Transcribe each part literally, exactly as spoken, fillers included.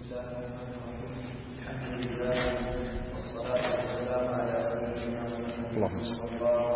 اللهم صل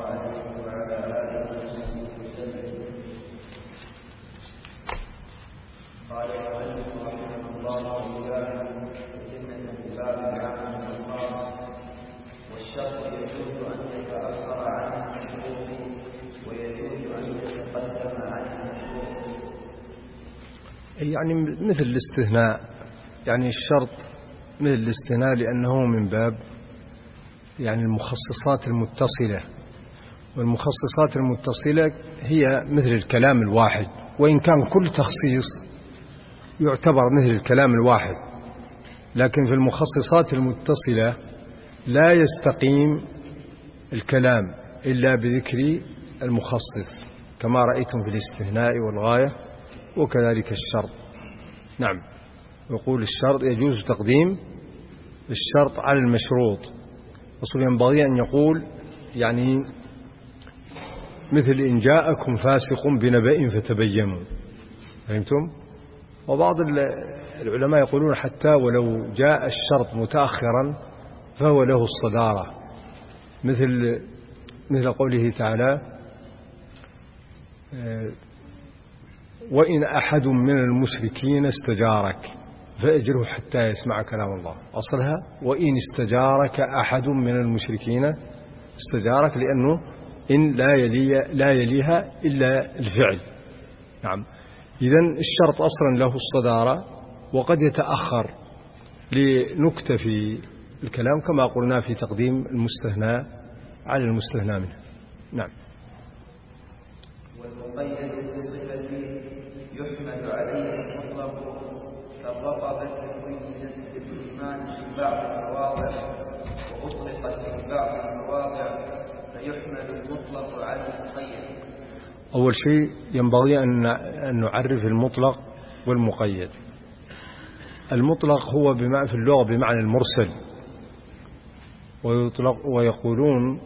قال المؤلف رحمه الله تعالى سنة الباب العام والخاص والشرط يجوز أن يتأخر عن المشروط ويجوز أن يتقدم عن المشروط. يعني مثل الاستثناء، يعني الشرط مثل الاستثناء لأنه من باب يعني المخصصات المتصلة، والمخصصات المتصلة هي مثل الكلام الواحد، وإن كان كل تخصيص يعتبر مثل الكلام الواحد، لكن في المخصصات المتصلة لا يستقيم الكلام إلا بذكر المخصص كما رأيتم في الاستثناء والغاية، وكذلك الشرط. نعم، يقول الشرط يجوز تقديم الشرط على المشروط. أصل ينبغي أن يقول يعني مثل إن جاءكم فاسق بنبأ فتبينوا، فهمتم؟ وبعض العلماء يقولون حتى ولو جاء الشرط متأخرا فهو له الصدارة، مثل مثل قوله تعالى وإن أحد من المشركين استجارك فأجره حتى يسمع كلام الله. أصلها وإن استجارك أحد من المشركين استجارك، لأنه إن لا يلي لا يليها إلا الفعل. نعم، إذن الشرط أصلا له الصدارة، وقد يتأخر لنكتة في الكلام كما قلنا في تقديم المستثنى على المستثنى منه. نعم. والمقيد بالصفة يحمل عليه المطلق كالرقبة قيدت بالإيمان في بعض المواضع وأطلقت في بعض المواضع فيحمل المطلق على المقيد. أول شيء ينبغي أن نعرف المطلق والمقيد. المطلق هو بما في اللغة بمعنى المرسل، ويطلق ويقولون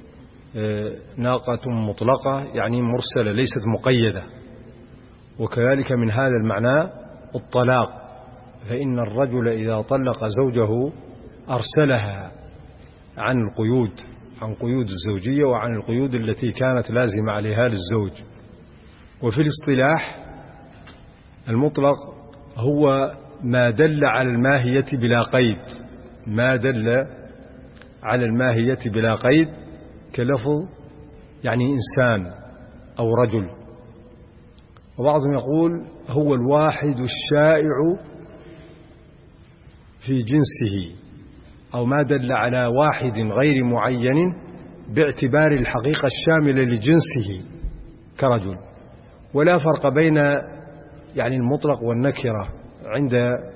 ناقة مطلقة يعني مرسلة ليست مقيدة. وكذلك من هذا المعنى الطلاق، فإن الرجل إذا طلق زوجه أرسلها عن القيود عن قيود الزوجية وعن القيود التي كانت لازمة عليها للزوج. وفي الاصطلاح المطلق هو ما دل على الماهية بلا قيد، ما دل على الماهية بلا قيد كلفظ يعني إنسان أو رجل. وبعضهم يقول هو الواحد الشائع في جنسه، أو ما دل على واحد غير معين باعتبار الحقيقة الشاملة لجنسه كرجل. ولا فرق بين يعني المطلق والنكرة عند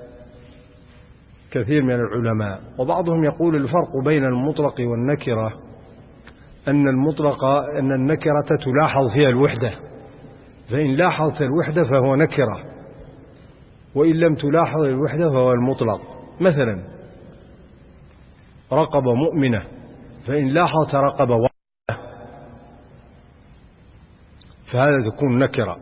كثير من العلماء. وبعضهم يقول الفرق بين المطلق والنكرة أن المطلق أن النكرة تلاحظ فيها الوحدة، فإن لاحظت الوحدة فهو نكرة، وإن لم تلاحظ الوحدة فهو المطلق. مثلا رقبة مؤمنة، فإن لاحظت رقبة واحدة فهذا تكون نكرة،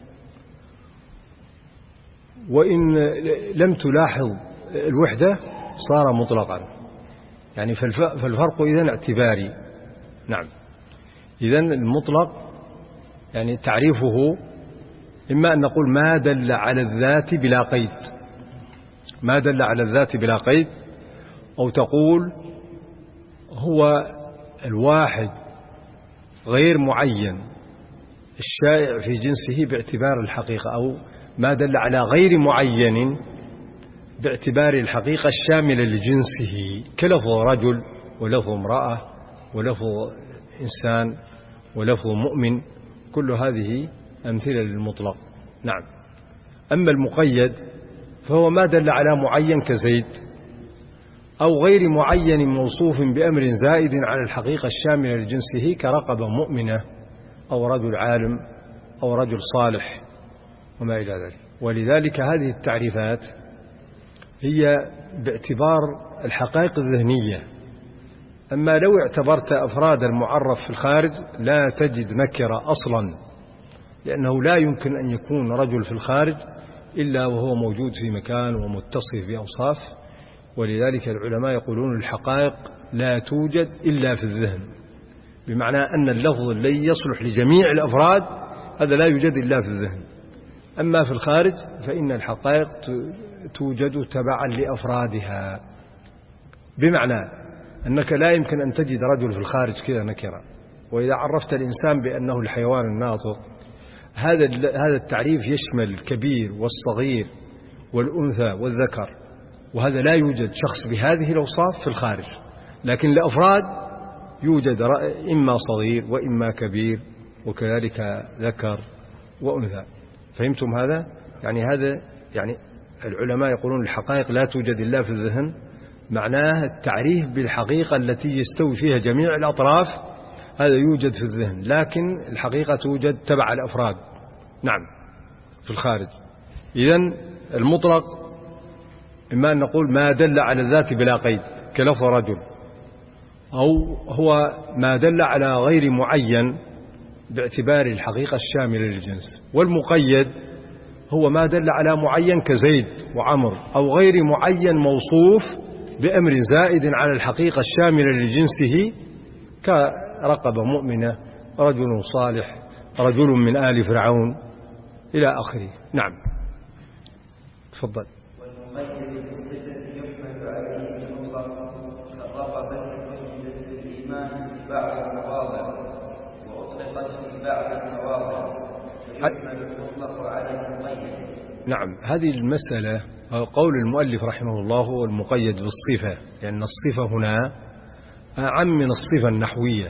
وإن لم تلاحظ الوحدة صار مطلقا. يعني فالفرق إذن اعتباري. نعم، إذن المطلق يعني تعريفه إما أن نقول ما دل على الذات بلا قيد، ما دل على الذات بلا قيد، أو تقول هو الواحد غير معين الشائع في جنسه باعتبار الحقيقة، أو ما دل على غير معين باعتبار الحقيقة الشاملة لجنسه كلفظ رجل ولفظ امرأة ولفظ إنسان ولفظ مؤمن، كل هذه أمثلة للمطلق. نعم. أما المقيد فهو ما دل على معين كزيد، أو غير معين موصوف بأمر زائد على الحقيقة الشاملة لجنسه كرقبة مؤمنة أو رجل عالم أو رجل صالح وما إلى ذلك. ولذلك هذه التعريفات هي باعتبار الحقائق الذهنية. أما لو اعتبرت أفراد المعرف في الخارج لا تجد نكرة أصلا، لأنه لا يمكن أن يكون رجل في الخارج إلا وهو موجود في مكان ومتصف بأوصاف. ولذلك العلماء يقولون الحقائق لا توجد إلا في الذهن، بمعنى أن اللفظ الذي يصلح لجميع الأفراد هذا لا يوجد إلا في الذهن. أما في الخارج فإن الحقائق توجد تبعا لأفرادها، بمعنى أنك لا يمكن أن تجد رجل في الخارج كذا نكرة، وإذا عرفت الإنسان بأنه الحيوان الناطق هذا هذا التعريف يشمل الكبير والصغير والأنثى والذكر، وهذا لا يوجد شخص بهذه الأوصاف في الخارج. لكن لأفراد يوجد إما صغير وإما كبير وكذلك ذكر وأنثى. فهمتم هذا؟ يعني هذا يعني العلماء يقولون الحقائق لا توجد إلا في الذهن، معناه التعريف بالحقيقة التي يستوي فيها جميع الأطراف هذا يوجد في الذهن، لكن الحقيقة توجد تبع الأفراد نعم في الخارج. إذن المطلق إما أن نقول ما دل على الذات بلا قيد كلفظ رجل، أو هو ما دل على غير معين باعتبار الحقيقة الشاملة للجنس. والمقيد هو ما دل على معين كزيد وعمر، أو غير معين موصوف بأمر زائد على الحقيقة الشاملة لجنسه كرقبة مؤمنة، رجل صالح، رجل من آل فرعون إلى آخره. نعم تفضل. والمقيد بالصفة يحمل عليه المطلق كالرقبة المقيدة بالإيمان في بعض المواضع وأطلقت في بعض المواضع فيحمل المطلق على المقيد. نعم هذه المسألة قول المؤلف رحمه الله هو المقيد بالصفة، لأن الصفة هنا أعم من الصفة النحوية.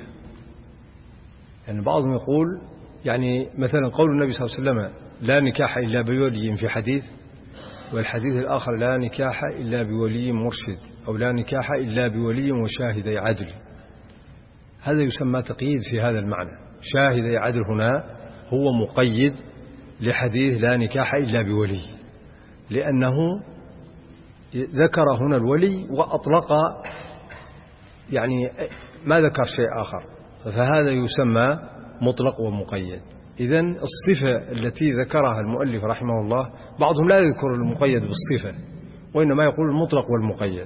يعني بعضهم يقول يعني مثلا قول النبي صلى الله عليه وسلم لا نكاح إلا بولي في حديث، والحديث الآخر لا نكاح إلا بولي مرشد، أو لا نكاح إلا بولي وشاهدي عدل. هذا يسمى تقييد في هذا المعنى. شاهدي عدل هنا هو مقيد لحديث لا نكاح إلا بولي، لأنه ذكر هنا الولي وأطلق يعني ما ذكر شيء آخر، فهذا يسمى مطلق ومقيد. إذن الصفة التي ذكرها المؤلف رحمه الله بعضهم لا يذكر المقيد بالصفة، وإنما يقول المطلق والمقيد،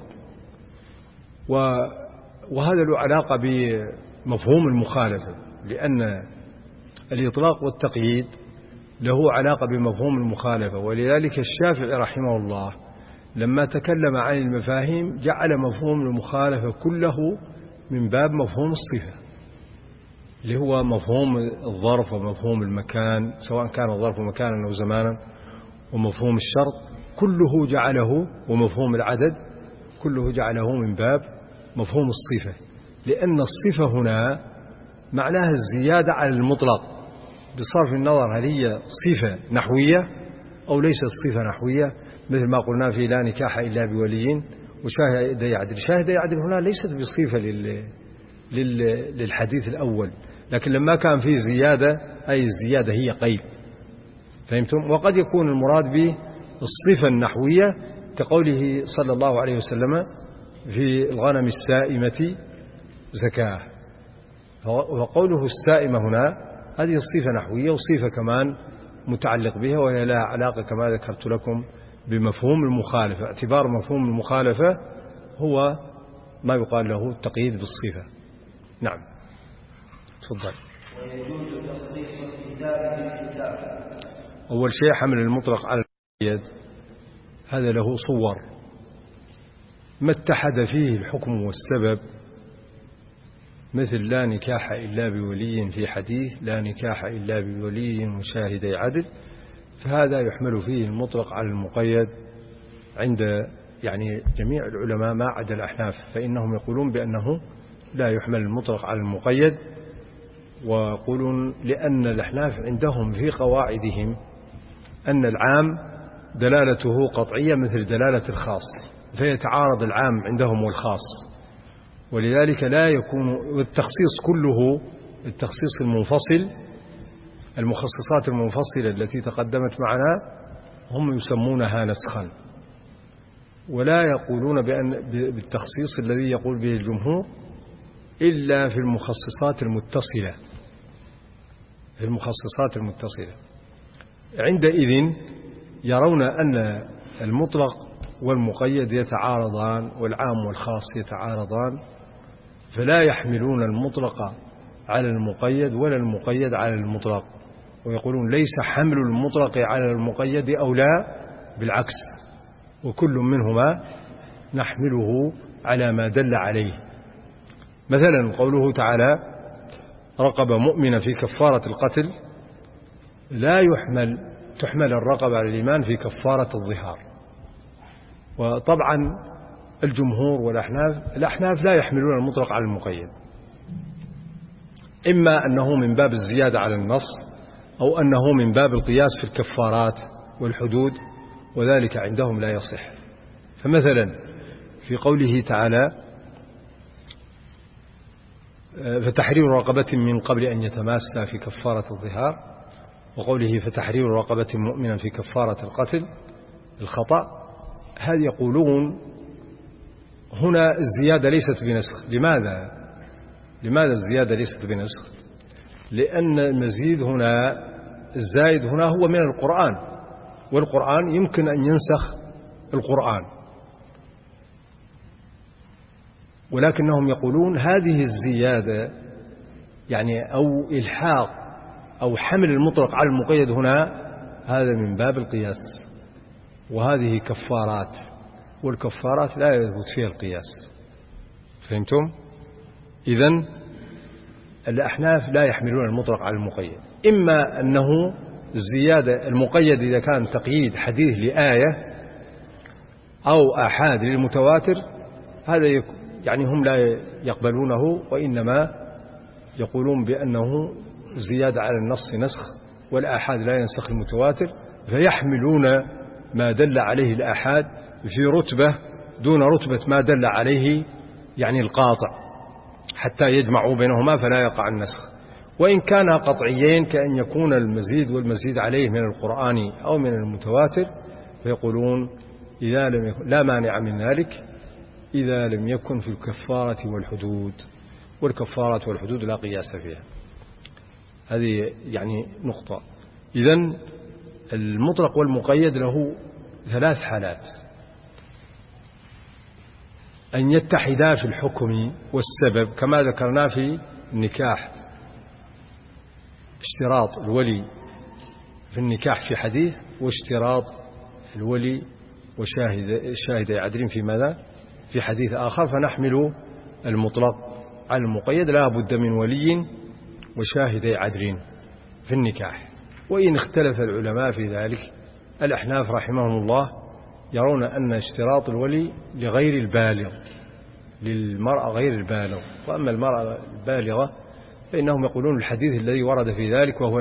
وهذا له علاقة بمفهوم المخالفة، لأن الإطلاق والتقييد له علاقة بمفهوم المخالفة. ولذلك الشافعي رحمه الله لما تكلم عن المفاهيم جعل مفهوم المخالفة كله من باب مفهوم الصفة، اللي هو مفهوم الظرف ومفهوم المكان، سواء كان الظرف مكانا أو زمانا، ومفهوم الشرط كله جعله، ومفهوم العدد كله جعله من باب مفهوم الصفة، لأن الصفة هنا معناها الزيادة على المطلق بصرف النظر هل هي صفة نحوية أو ليست صفة نحوية، مثل ما قلنا في لا نكاح إلا بولي وشاهدي عدل. شاهدي عدل هنا ليست بصفة لل... لل... للحديث الأول، لكن لما كان فيه زيادة أي الزيادة هي قيد. فهمتم؟ وقد يكون المراد به الصفة النحوية كقوله صلى الله عليه وسلم في الغنم السائمة زكاة، وقوله السائمة هنا هذه الصفة نحوية، وصفة كمان متعلق بها وهي لها علاقة كما ذكرت لكم بمفهوم المخالفة. اعتبار مفهوم المخالفة هو ما يقال له التقييد بالصفة. نعم تفضل. ويجوز تخصيص الكتاب بالكتاب. أول شيء حمل المطلق على المقيد هذا له صور، ما اتحد فيه الحكم والسبب، مثل لا نكاح إلا بولي في حديث لا نكاح إلا بولي وشاهدي عدل، فهذا يحمل فيه المطلق على المقيد عند يعني جميع العلماء ما عدا الأحناف، فإنهم يقولون بأنه لا يحمل المطلق على المقيد، ويقولون لأن الأحناف عندهم في قواعدهم أن العام دلالته قطعية مثل دلالة الخاص، فيتعارض العام عندهم والخاص، ولذلك لا يكون التخصيص كله التخصيص المنفصل المخصصات المنفصلة التي تقدمت معنا هم يسمونها نسخا، ولا يقولون بأن بالتخصيص الذي يقول به الجمهور إلا في المخصصات المتصلة في المخصصات المتصلة. عندئذ يرون أن المطلق والمقيد يتعارضان والعام والخاص يتعارضان، فلا يحملون المطلق على المقيد ولا المقيد على المطلق، ويقولون ليس حمل المطلق على المقيد أولى، بالعكس، وكل منهما نحمله على ما دل عليه. مثلا قوله تعالى رقبة مؤمنة في كفارة القتل، لا يحمل تحمل الرقبة على الإيمان في كفارة الظهار. وطبعا الجمهور والأحناف الأحناف لا يحملون المطلق على المقيد، إما أنه من باب الزيادة على النص أو أنه من باب القياس في الكفارات والحدود، وذلك عندهم لا يصح. فمثلا في قوله تعالى فتحرير رقبة من قبل أن يتماسى في كفارة الظهار، وقوله فتحرير رقبة مؤمنا في كفارة القتل الخطأ، هذا يقولون هنا الزيادة ليست بنسخ. لماذا؟ لماذا الزيادة ليست بنسخ؟ لأن المزيد هنا الزائد هنا هو من القرآن، والقرآن يمكن أن ينسخ القرآن، ولكنهم يقولون هذه الزيادة يعني أو إلحاق أو حمل المطلق على المقيد هنا هذا من باب القياس، وهذه كفارات، والكفارات لا يثبت فيها القياس. فهمتم؟ إذن الأحناف لا يحملون المطلق على المقيد، إما أنه الزيادة المقيد إذا كان تقييد حديث لآية أو آحاد للمتواتر، هذا يعني هم لا يقبلونه، وإنما يقولون بأنه زيادة على النص نسخ، والآحاد لا ينسخ المتواتر، فيحملون ما دل عليه الآحاد في رتبة دون رتبة ما دل عليه يعني القاطع، حتى يجمعوا بينهما فلا يقع النسخ. وإن كان قطعيين كأن يكون المزيد والمزيد عليه من القرآن أو من المتواتر، فيقولون إذا لم يكن لا مانع من ذلك إذا لم يكن في الكفارة والحدود، والكفارة والحدود لا قياس فيها. هذه يعني نقطة. إذن المطلق والمقيد له ثلاث حالات: أن يتحدا في الحكم والسبب كما ذكرنا في النكاح، اشتراط الولي في النكاح في حديث، واشتراط الولي وشاهد شاهد عدل في ماذا؟ في حديث آخر، فنحمل المطلق على المقيد، لا بد من ولي وشاهد عدل في النكاح. وإن اختلف العلماء في ذلك، الأحناف رحمهم الله يرون أن اشتراط الولي لغير البالغ، للمرأة غير البالغ، وأما المرأة البالغة فإنهم يقولون الحديث الذي ورد في ذلك، وهو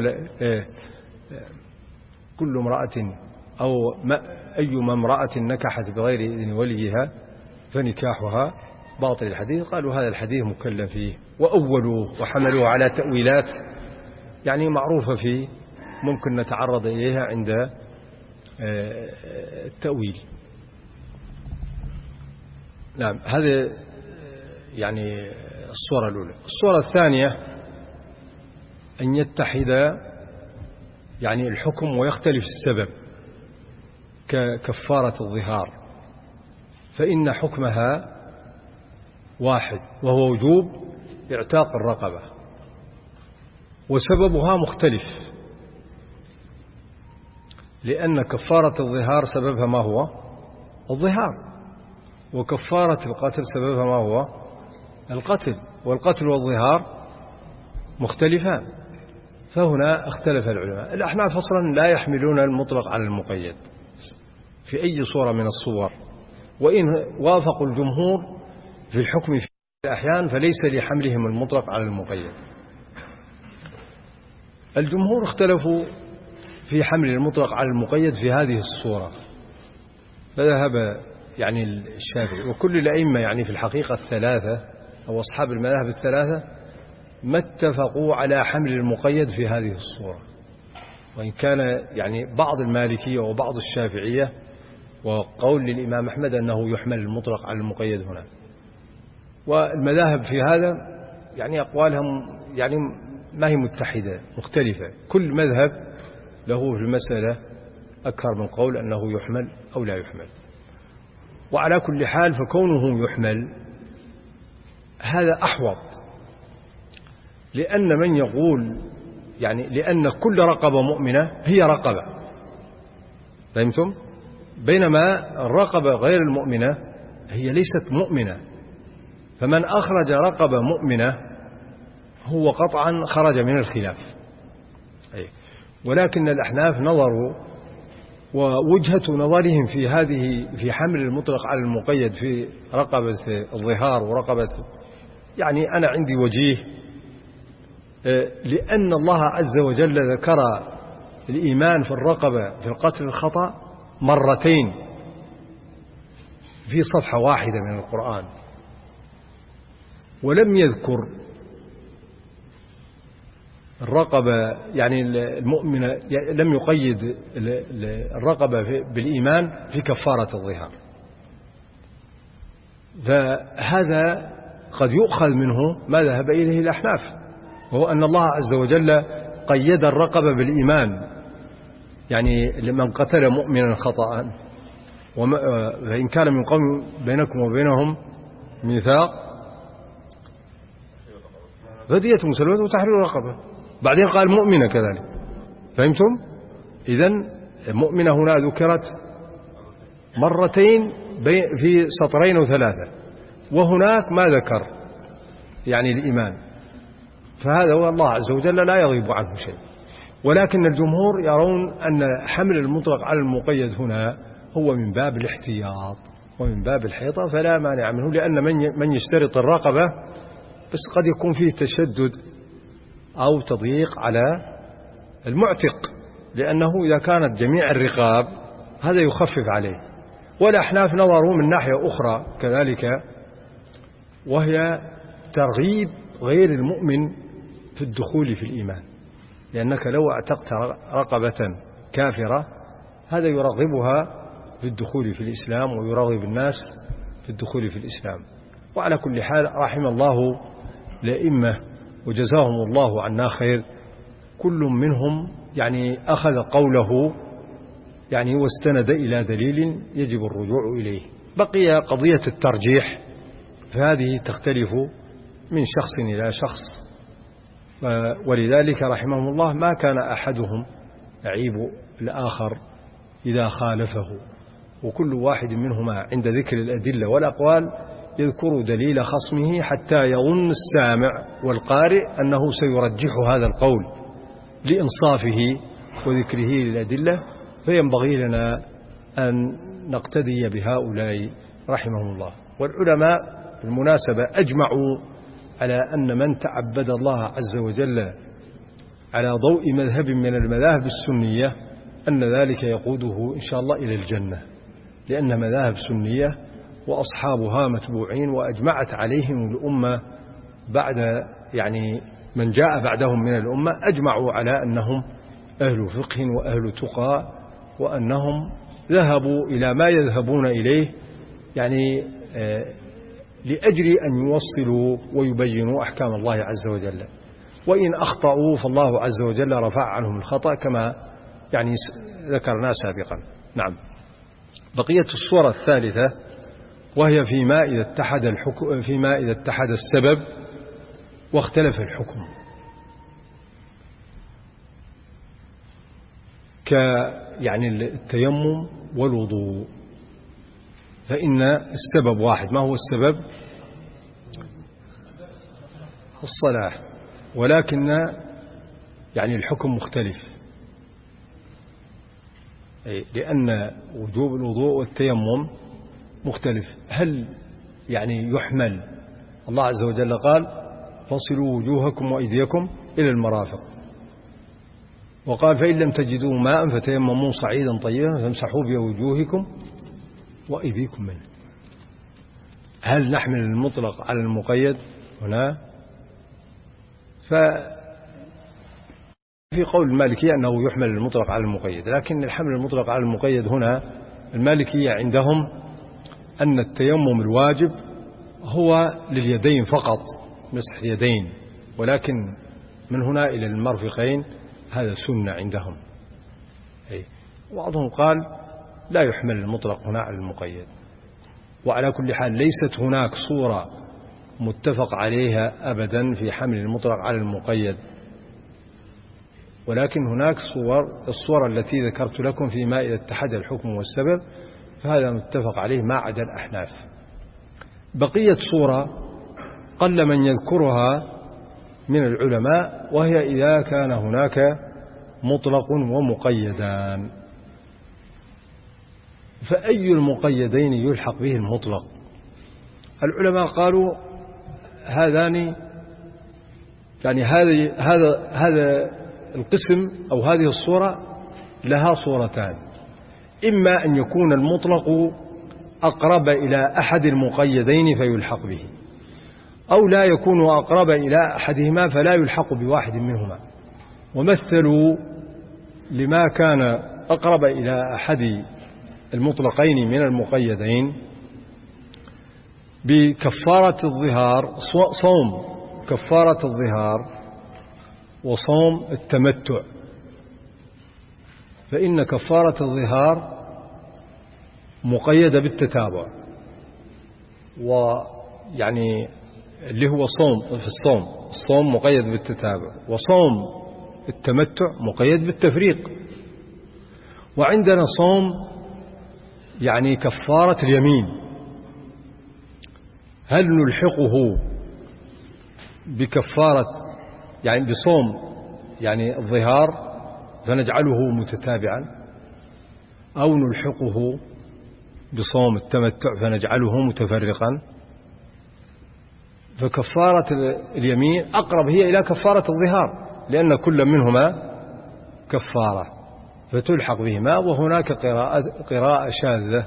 كل امرأة أو أيما امرأة نكحت بغير إذن وليها فنكاحها باطل. الحديث قالوا هذا الحديث مكلم فيه، وأولوه وحملوه على تأويلات يعني معروفة فيه ممكن نتعرض إليها عند التأويل. نعم، هذا يعني الصورة الأولى. الصورة الثانية أن يتحد يعني الحكم ويختلف السبب، ككفارة الظهار، فإن حكمها واحد وهو وجوب اعتاق الرقبة، وسببها مختلف، لأن كفارة الظهار سببها ما هو؟ الظهار، وكفارة القتل سببها ما هو؟ القتل، والقتل والظهار مختلفان، فهنا اختلف العلماء. الأحناف أصلا لا يحملون المطلق على المقيد في أي صورة من الصور، وإن وافقوا الجمهور في الحكم في الأحيان فليس لحملهم المطلق على المقيد. الجمهور اختلفوا في حمل المطلق على المقيد في هذه الصورة، فذهب يعني الشافعي وكل الأئمة يعني في الحقيقة الثلاثة أو أصحاب المذاهب الثلاثة ما اتفقوا على حمل المقيد في هذه الصورة، وإن كان يعني بعض المالكية وبعض الشافعية وقول للإمام أحمد أنه يحمل المطلق على المقيد هنا. والمذاهب في هذا يعني أقوالهم يعني ما هي متحدة، مختلفة، كل مذهب له في المسألة أكثر من قول أنه يحمل أو لا يحمل. وعلى كل حال فكونه يحمل هذا أحوط، لأن من يقول يعني لأن كل رقبة مؤمنة هي رقبة، فهمتم؟ بينما الرقبة غير المؤمنة هي ليست مؤمنة، فمن أخرج رقبة مؤمنة هو قطعا خرج من الخلاف. ولكن الأحناف نظروا، ووجهة نظرهم في هذه في حمل المطلق على المقيد في رقبة الظهار ورقبة، يعني أنا عندي وجيه، لأن الله عز وجل ذكر الإيمان في الرقبة في القتل الخطأ مرتين في صفحة واحدة من القرآن، ولم يذكر الرقبة يعني المؤمنة، لم يقيد الرقبة بالإيمان في كفارة الظهار. فهذا قد يؤخذ منه ما ذهب إليه الأحناف، وهو أن الله عز وجل قيد الرقبة بالإيمان، يعني لمن قتل مؤمنا خطأ فإن كان من قوم بينكم وبينهم ميثاق فدية مسلمة وتحرير رقبة، بعدين قال مؤمنة كذلك، فهمتم؟ إذن مؤمنة هنا ذكرت مرتين في سطرين وثلاثة، وهناك ما ذكر يعني الإيمان، فهذا هو الله عز وجل لا يغيب عنه شيء. ولكن الجمهور يرون أن حمل المطلق على المقيد هنا هو من باب الاحتياط ومن باب الحيطة، فلا مانع منه، لأن من يشترط الرقبة بس قد يكون فيه تشدد أو تضييق على المعتق، لأنه إذا كانت جميع الرقاب هذا يخفف عليه. والأحناف نظروا من ناحية أخرى كذلك، وهي ترغيب غير المؤمن في الدخول في الإيمان، لأنك لو اعتقت رقبة كافرة هذا يرغبها في الدخول في الإسلام ويرغب الناس في الدخول في الإسلام. وعلى كل حال رحم الله الأئمة وجزاهم الله عنا خير، كل منهم يعني أخذ قوله يعني واستند إلى دليل يجب الرجوع إليه. بقي قضية الترجيح، فهذه تختلف من شخص إلى شخص، ولذلك رحمهم الله ما كان أحدهم يعيب الآخر إذا خالفه، وكل واحد منهما عند ذكر الأدلة والأقوال يذكر دليل خصمه حتى يظن السامع والقارئ أنه سيرجح هذا القول لإنصافه وذكره للأدلة، فينبغي لنا أن نقتدي بهؤلاء رحمهم الله. والعلماء بالمناسبة أجمعوا على أن من تعبد الله عز وجل على ضوء مذهب من المذاهب السنية أن ذلك يقوده إن شاء الله إلى الجنة، لأن مذاهب سنية وأصحابها متبوعين، وأجمعت عليهم الأمة بعد يعني من جاء بعدهم من الأمة، أجمعوا على أنهم أهل فقه وأهل تقى، وأنهم ذهبوا إلى ما يذهبون إليه يعني لأجل أن يوصلوا ويبينوا أحكام الله عز وجل، وإن أخطأوا فالله عز وجل رفع عنهم الخطأ كما يعني ذكرنا سابقا. نعم. بقية الصورة الثالثة وهي فيما إذا اتحد الحكم فيما إذا اتحد السبب واختلف الحكم، ك يعني التيمم والوضوء، فإن السبب واحد. ما هو السبب؟ الصلاة، ولكن يعني الحكم مختلف، لأن وجوب الوضوء والتيمم مختلف. هل يعني يحمل الله عز وجل قال فاصلوا وجوهكم وأيديكم إلى المرافق، وقال فإن لم تجدوا ماء فتيمموا صعيدا طيبا فامسحوا بوجوهكم وأيديكم منه. هل نحمل المطلق على المقيد هنا؟ ففي قول المالكية أنه يحمل المطلق على المقيد، لكن الحمل المطلق على المقيد هنا المالكية عندهم أن التيمم الواجب هو لليدين فقط، مسح اليدين، ولكن من هنا إلى المرفقين هذا سنة عندهم. وبعضهم قال لا يحمل المطلق هنا على المقيد. وعلى كل حال ليست هناك صورة متفق عليها أبدا في حمل المطلق على المقيد، ولكن هناك صور، الصورة التي ذكرت لكم فيما إذا اتحد الحكم والسبب، فهذا متفق عليه ما عدا الأحناف. بقية صورة قل من يذكرها من العلماء، وهي إذا كان هناك مطلق ومقيدان. فأي المقيدين يلحق به المطلق؟ العلماء قالوا هذان، يعني هذا هذا هذا القسم أو هذه الصورة لها صورتان: إما أن يكون المطلق أقرب إلى أحد المقيدين فيلحق به، أو لا يكون أقرب إلى أحدهما فلا يلحق بواحد منهما. ومثلوا لما كان أقرب إلى أحد المطلقين من المقيدين بكفارة الظهار، صوم كفارة الظهار وصوم التمتع. فإن كفارة الظهار مقيدة بالتتابع، ويعني اللي هو صوم في الصوم، الصوم مقيد بالتتابع، وصوم التمتع مقيد بالتفريق. وعندنا صوم يعني كفارة اليمين، هل نلحقه بكفارة يعني بصوم يعني الظهار فنجعله متتابعا، أو نلحقه بصوم التمتع فنجعله متفرقا؟ فكفارة اليمين أقرب هي إلى كفارة الظهار، لأن كل منهما كفارة فتلحق بهما. وهناك قراءة, قراءة شاذة: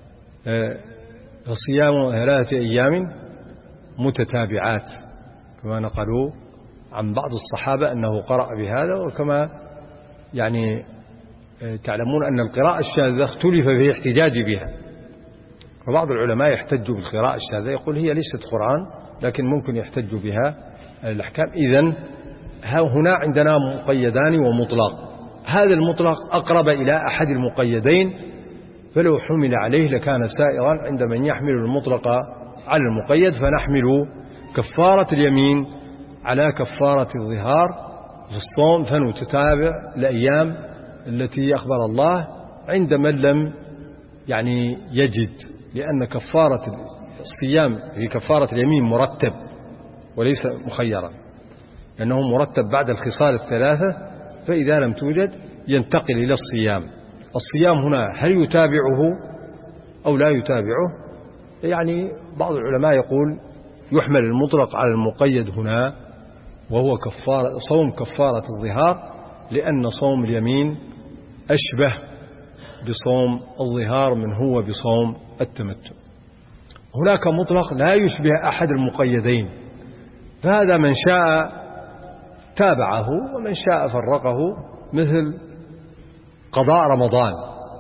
صيام ثلاثة أيام متتابعات، كما نقلوا عن بعض الصحابة أنه قرأ بهذا. وكما يعني تعلمون أن القراءة الشاذة اختلف في احتجاج بها، وبعض العلماء يحتج بالقراءة الشاذة، يقول هي ليست قرآن لكن ممكن يحتج بها الأحكام. إذن هنا عندنا مقيدان ومطلق. هذا المطلق أقرب إلى أحد المقيدين، فلو حمل عليه لكان سائغا عند من يحمل المطلق على المقيد. فنحمل كفارة اليمين على كفارة الظهار في الصوم، فنتتابع الأيام التي أخبر الله عند من لم يعني يجد، لأن كفارة الصيام في كفارة اليمين مرتب وليس مخيرا، لأنه مرتب بعد الخصال الثلاثة، فإذا لم توجد ينتقل إلى الصيام. الصيام هنا هل يتابعه أو لا يتابعه؟ يعني بعض العلماء يقول يحمل المطلق على المقيد هنا، وهو كفارة صوم كفارة الظهار، لأن صوم اليمين أشبه بصوم الظهار من هو بصوم التمتع. هناك مطلق لا يشبه أحد المقيدين، فهذا من شاء تابعه ومن شاء فرقه، مثل قضاء رمضان.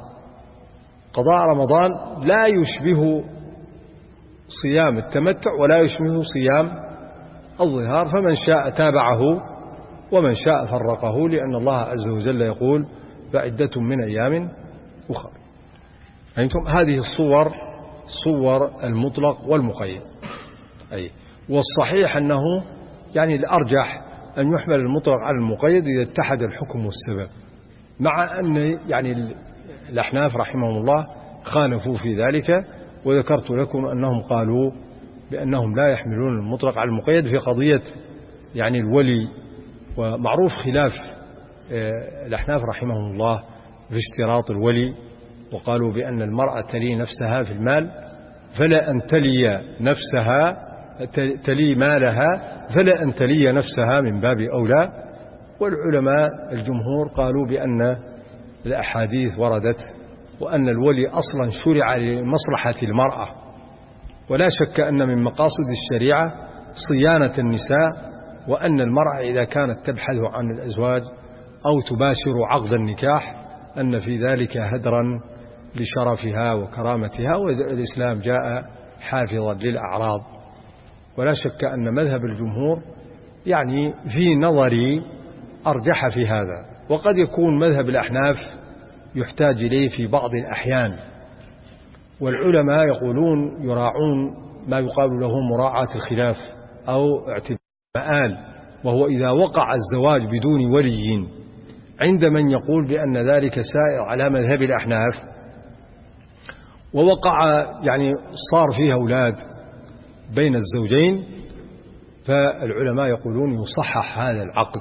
قضاء رمضان لا يشبه صيام التمتع ولا يشبه صيام الظهار، فمن شاء تابعه ومن شاء فرقه، لأن الله عز وجل يقول فعدة من أيام أخرى. أنتم هذه الصور صور المطلق والمقيد. أي والصحيح أنه يعني الأرجح أن يحمل المطلق على المقيد إذا اتحد الحكم والسبب، مع أن يعني الأحناف رحمهم الله خالفوا في ذلك، وذكرت لكم أنهم قالوا بأنهم لا يحملون المطلق على المقيد في قضية يعني الولي. ومعروف خلاف الأحناف رحمهم الله في اشتراط الولي، وقالوا بأن المرأة تلي نفسها في المال، فلا أن تلي نفسها تلي مالها فلا أن تلي نفسها من باب أولى. والعلماء الجمهور قالوا بأن الأحاديث وردت وأن الولي أصلا شرع لمصلحة المرأة، ولا شك أن من مقاصد الشريعة صيانة النساء، وأن المرأة إذا كانت تبحث عن الأزواج أو تباشر عقد النكاح أن في ذلك هدرا لشرفها وكرامتها، والإسلام جاء حافظا للأعراض. ولا شك أن مذهب الجمهور يعني في نظري أرجح في هذا، وقد يكون مذهب الأحناف يحتاج إليه في بعض الأحيان، والعلماء يقولون يراعون ما يقال له مراعاة الخلاف أو اعتبار مآل، وهو إذا وقع الزواج بدون ولي عند من يقول بأن ذلك سائر على مذهب الأحناف، ووقع يعني صار فيه أولاد بين الزوجين، فالعلماء يقولون يصحح هذا العقد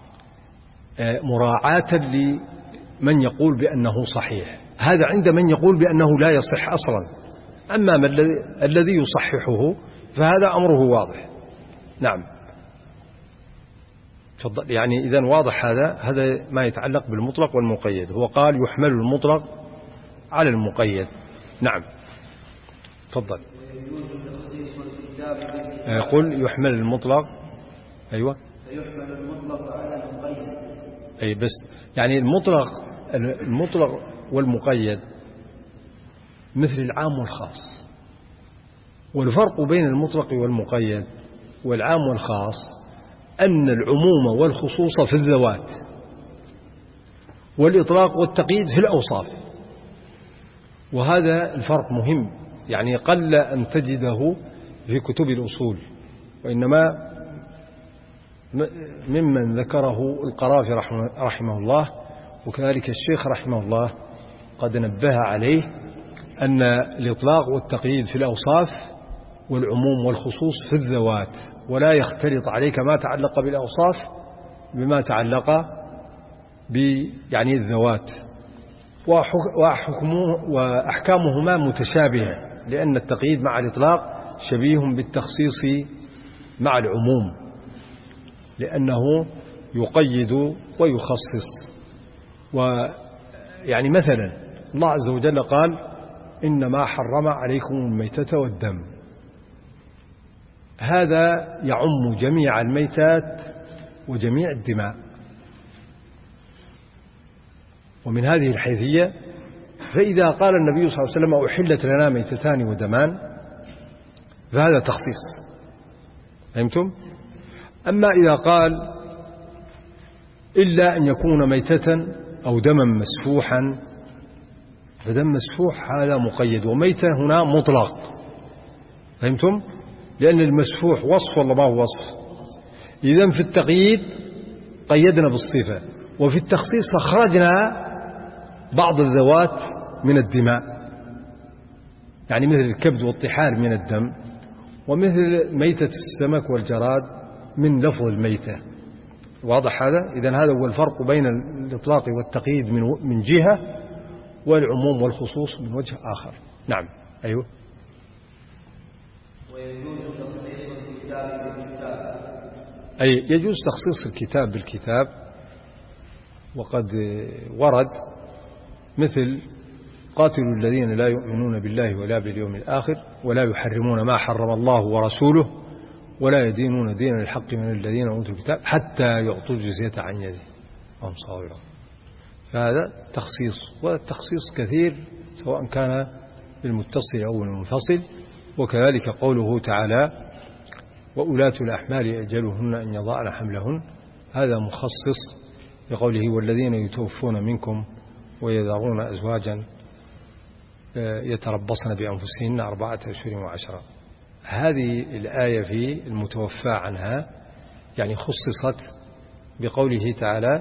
مراعاة لمن يقول بأنه صحيح. هذا عند من يقول بأنه لا يصح أصلا. أما الذي يصححه فهذا أمره واضح. نعم تفضل. يعني إذن واضح هذا هذا ما يتعلق بالمطلق والمقيد. هو قال يحمل المطلق على المقيد. نعم تفضل. يقول يحمل المطلق. أيوة يحمل المطلق على المقيد. أي بس يعني المطلق المطلق والمقيد مثل العام والخاص، والفرق بين المطلق والمقيد والعام والخاص أن العموم والخصوص في الذوات، والإطلاق والتقييد في الأوصاف. وهذا الفرق مهم، يعني قل أن تجده في كتب الأصول، وإنما ممن ذكره القرافي رحمه الله وكذلك الشيخ رحمه الله قد نبه عليه أن الإطلاق والتقييد في الأوصاف والعموم والخصوص في الذوات، ولا يختلط عليك ما تعلق بالأوصاف بما تعلق ب يعني الذوات، وأحكامهما متشابهة، لأن التقييد مع الإطلاق شبيه بالتخصيص مع العموم، لأنه يقيد ويخصص. ويعني مثلا الله عز وجل قال إنما حرم عليكم الميتة والدم، هذا يعم جميع الميتات وجميع الدماء. ومن هذه الحيثية فإذا قال النبي صلى الله عليه وسلم أحلت لنا ميتتان ودمان فهذا تخصيص، فهمتم؟ أما إذا قال إلا أن يكون ميتة أو دما مسفوحا فدم مسفوح هذا مقيد، وميتة هنا مطلق، فهمتم؟ لأن المسفوح وصف ولا ما هو وصف؟ إذن في التقييد قيدنا بالصفة، وفي التخصيص أخرجنا بعض الذوات من الدماء، يعني مثل الكبد والطحال من الدم، ومثل ميتة السمك والجراد من لفظ الميتة. واضح هذا؟ إذن هذا هو الفرق بين الإطلاق والتقييد من جهة، والعموم والخصوص من وجه آخر. نعم أيوه. ويجوز تخصيص الكتاب بالكتاب. أي يجوز تخصيص الكتاب بالكتاب، وقد ورد مثل قاتلوا الذين لا يؤمنون بالله ولا باليوم الآخر ولا يحرمون ما حرم الله ورسوله ولا يدينون دين الحق من الذين أوتوا الكتاب حتى يعطوا الجزية عن يده وهم صاغرون. فهذا تخصيص، والتخصيص كثير سواء كان بالمتصل أو المنفصل. وكذلك قوله تعالى وأولاة الأحمال أجلهن أن يضعن حملهن، هذا مخصص بقوله والذين يتوفون منكم ويذرون أزواجا يتربصن بأنفسهن أربعة أشهر وعشرة. هذه الآية في المتوفى عنها يعني خصصت بقوله تعالى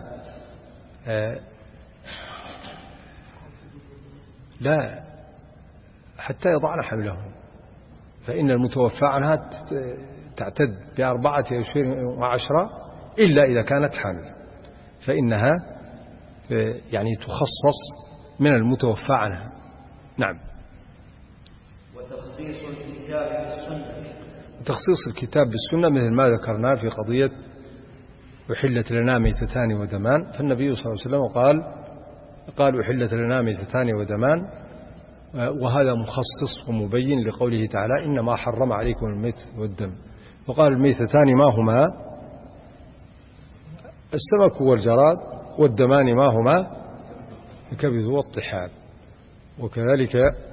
لا حتى يضعن حملهم، فإن المتوفى عنها تعتد بأربعة أشهر وعشرة إلا إذا كانت حامل، فإنها يعني تخصص من المتوفى عنها. نعم. وتخصيص الكتاب بالسنة. تخصيص الكتاب بالسنة مثل ما ذكرنا في قضية أحلت لنا ميتتان ودمان، فالنبي صلى الله عليه وسلم قال قال أحلت لنا ميتتان ودمان، وهذا مخصص ومبين لقوله تعالى إنما حرم عليكم الميت والدم. وقال الميتتان ما هما؟ السمك والجراد، والدمان ما هما؟ الكبد والطحال. وكذلك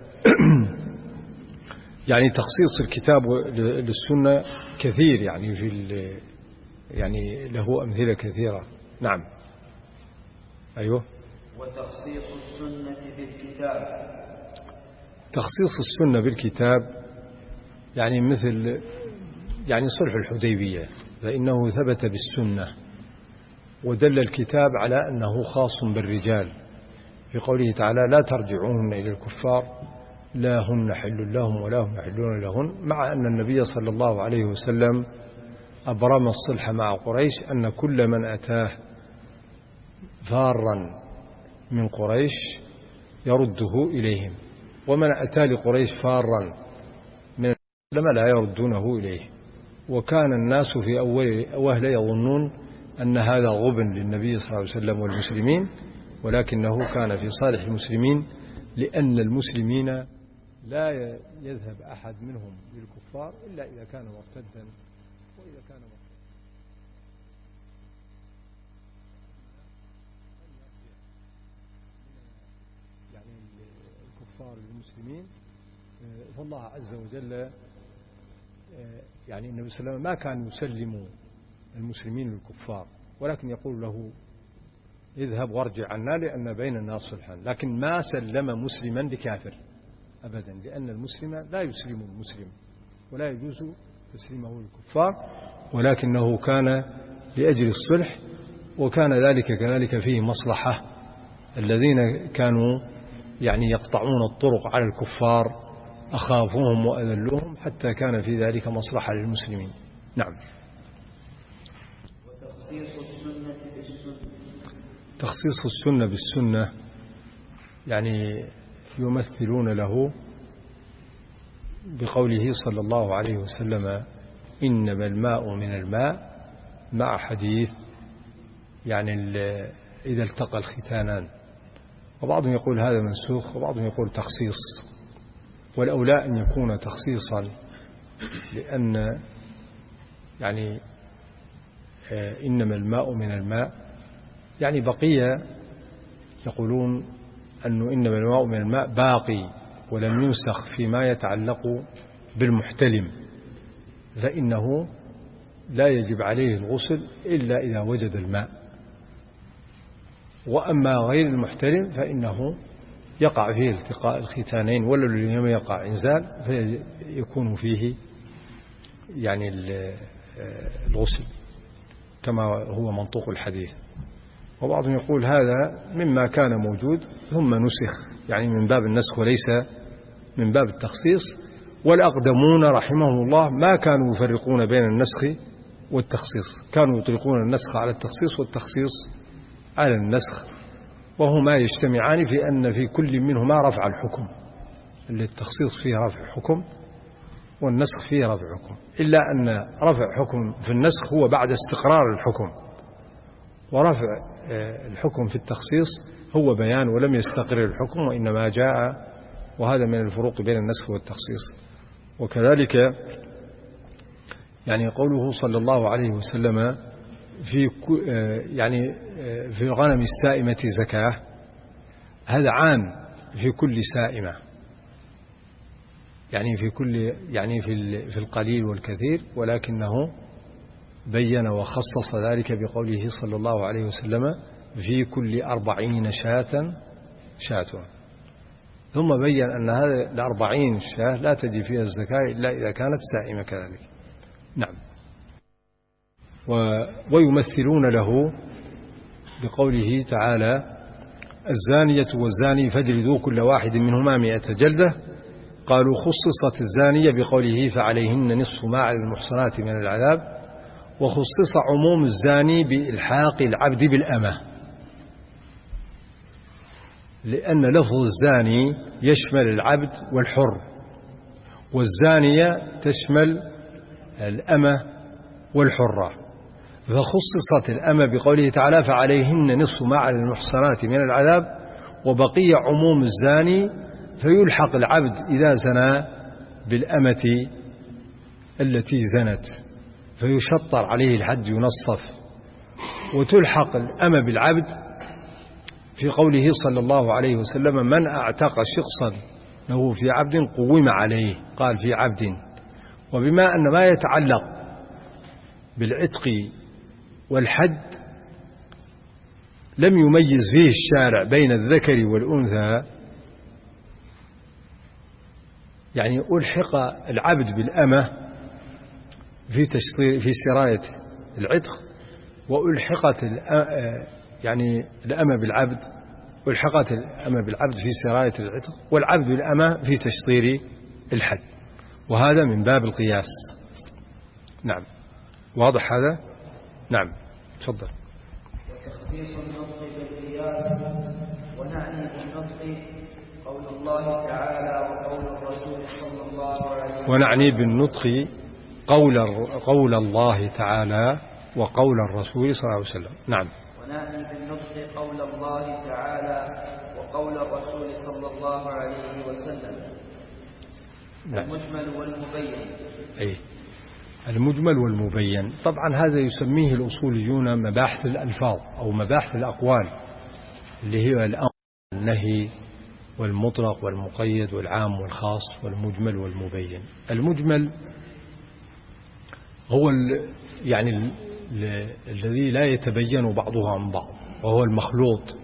يعني تخصيص الكتاب للسنة كثير، يعني في يعني له أمثلة كثيرة. نعم أيوه. وتخصيص السنة بالكتاب. تخصيص السنة بالكتاب يعني مثل يعني صلح الحديبية، فإنه ثبت بالسنة، ودل الكتاب على أنه خاص بالرجال في قوله تعالى لا ترجعوهن إلى الكفار لا هن حل لهم ولا هم يحلون لهن، مع أن النبي صلى الله عليه وسلم أبرم الصلح مع قريش أن كل من أتاه فارا من قريش يرده إليهم، ومن أتى لقريش فارا من الإسلام لا يردونه إليه. وكان الناس في أول أوهل يظنون أن هذا غبن للنبي صلى الله عليه وسلم والمسلمين، ولكنه كان في صالح المسلمين، لأن المسلمين لا يذهب أحد منهم للكفار إلا إذا كان مرتدا، وإذا كان مرتدا يعني الكفار للمسلمين، فالله عز وجل يعني النبي صلى الله عليه وسلم ما كان يسلم المسلمين للكفار، ولكن يقول له اذهب وارجع عنا لأن بين الناس صلحا، لكن ما سلم مسلما لكافر أبدا، لأن المسلم لا يسلم المسلم ولا يجوز تسليمه للكفار، ولكنه كان لأجل الصلح، وكان ذلك كذلك فيه مصلحة. الذين كانوا يعني يقطعون الطرق على الكفار أخافوهم وأذلوهم، حتى كان في ذلك مصلحة للمسلمين. نعم. وتخصيص السنة بالسنة. تخصيص السنة بالسنة يعني يمثلون له بقوله صلى الله عليه وسلم إنما الماء من الماء، مع حديث يعني إذا التقى الختانان، وبعضهم يقول هذا منسوخ وبعضهم يقول تخصيص، والأولى أن يكون تخصيصا، لأن يعني إنما الماء من الماء يعني بقية يقولون أنه إنما الماء من الماء باقي ولم ينسخ فيما يتعلق بالمحتلم، فإنه لا يجب عليه الغسل إلا إذا وجد الماء، وأما غير المحتلم فإنه يقع فيه التقاء الختانين ولا لم يقع إنزال فيكون فيه يعني الغسل كما هو منطوق الحديث. وبعضهم يقول هذا مما كان موجود ثم نسخ، يعني من باب النسخ وليس من باب التخصيص. والأقدمون رحمهم الله ما كانوا يفرقون بين النسخ والتخصيص، كانوا يطلقون النسخ على التخصيص والتخصيص على النسخ، وهما يجتمعان في أن في كل منهما رفع الحكم، اللي التخصيص فيه رفع حكم والنسخ فيه رفع حكم، إلا أن رفع حكم في النسخ هو بعد استقرار الحكم، ورفع الحكم في التخصيص هو بيان ولم يستقر الحكم وإنما جاء، وهذا من الفروق بين النسخ والتخصيص. وكذلك يعني قوله صلى الله عليه وسلم في يعني في الغنم السائمة زكاة، هذا عام في كل سائمة، يعني في كل يعني في في القليل والكثير، ولكنه بين وخصص ذلك بقوله صلى الله عليه وسلم في كل أربعين شاة شاة، ثم بين أن هذا الأربعين شاة لا تجي فيها الزكاة إلا إذا كانت سائمة كذلك. نعم. ويمثلون له بقوله تعالى الزانية والزاني فاجلدوا كل واحد منهما مئة جلدة، قالوا خصصت الزانية بقوله فعليهن نصف ما على المحصنات من العذاب، وخصص عموم الزاني بإلحاق العبد بالأمة، لأن لفظ الزاني يشمل العبد والحر، والزانية تشمل الأمة والحرة، فخصصت الأمة بقوله تعالى فعليهن نصف ما على المحصنات من العذاب، وبقي عموم الزاني فيلحق العبد إذا زنى بالأمة التي زنت فيشطر عليه الحد ينصف، وتلحق الأمة بالعبد في قوله صلى الله عليه وسلم من أعتق شخصا له في عبد قوم عليه، قال في عبد. وبما أن ما يتعلق بالعتق والحد لم يميز فيه الشارع بين الذكر والأنثى، يعني ألحق العبد بالأمة في في سراية العتق، وألحقت يعني الأمة بالعبد، ألحقت الأمة بالعبد في سراية العتق، والعبد بالأمة في تشطير الحد، وهذا من باب القياس. نعم، واضح هذا؟ نعم، تفضل. وتخصيص النطق بالقياس، ونعني بالنطق قول الله تعالى وقول الرسول صلى الله عليه وسلم. ونعني بالنطق قول قول الله تعالى وقول الرسول صلى الله عليه وسلم. نعم. ونعني بالنطق قول الله تعالى وقول الرسول صلى الله عليه وسلم. نعم. المجمل والمبين. أي المجمل والمبين، طبعا هذا يسميه الأصوليون مباحث الألفاظ أو مباحث الأقوال، اللي هي الأمر والنهي والمطلق والمقيد والعام والخاص والمجمل والمبين. المجمل هو ال يعني ال ال الذي لا يتبين بعضها عن بعض، وهو المخلوط،